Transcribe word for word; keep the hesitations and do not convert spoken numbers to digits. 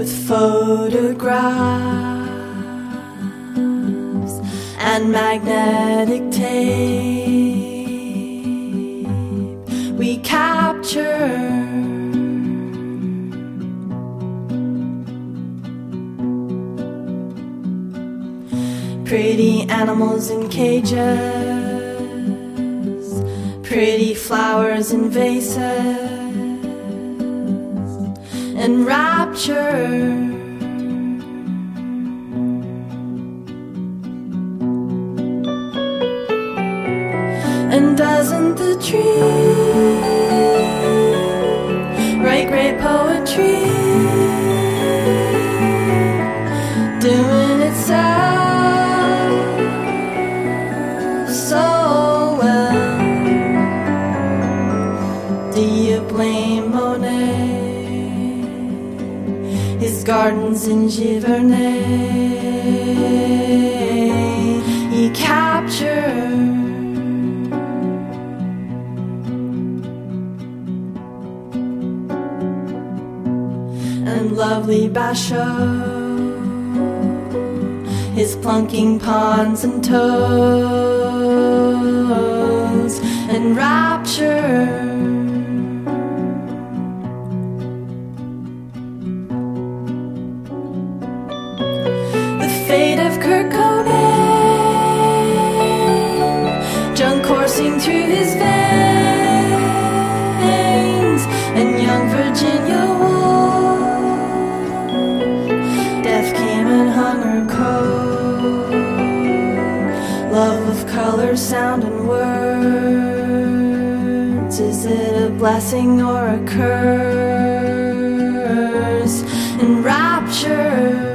with photographs and magnetic tape. We capture pretty animals in cages, pretty flowers in vases, and rapture. And doesn't the tree write great poetry, doing itself so well? Do you blame Monet, his gardens in Giverny? He captured and lovely Basho, his plunking ponds and toads, and rapture. The fate of Kurt Cobain, junk coursing through his veins, and young Virginia Woolf, death came and hung her coat. Love of color, sound, and words, is it a blessing or a curse? And rapture